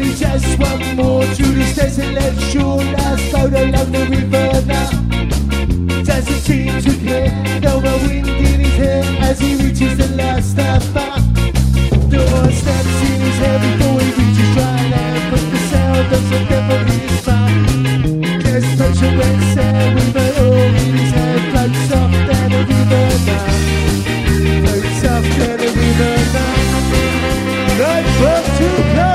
We just one more through the stairs and let's show last float along the river now. Doesn't seem to care, no more wind in his hair as he reaches the last bar. The oil snaps in his hair before he reaches dry land, but the sound of the devil in his mouth. There's pressure when sand with an oar in his hand, floats soft down the river now. Floats soft down the river now. Night for to go.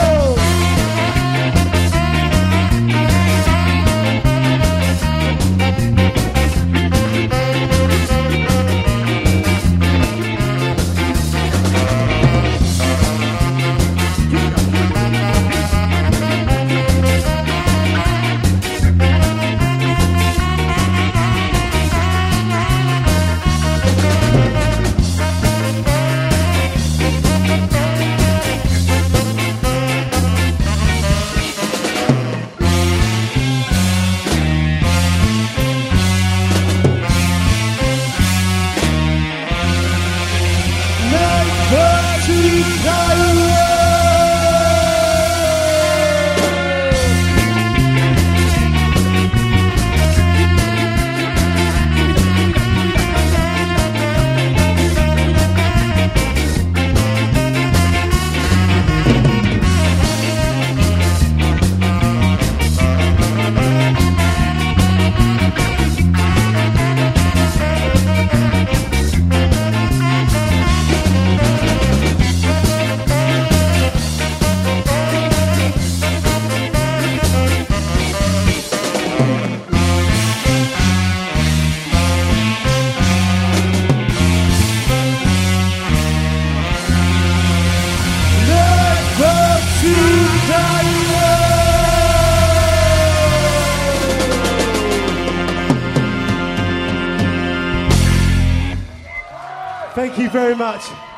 Thank you very much.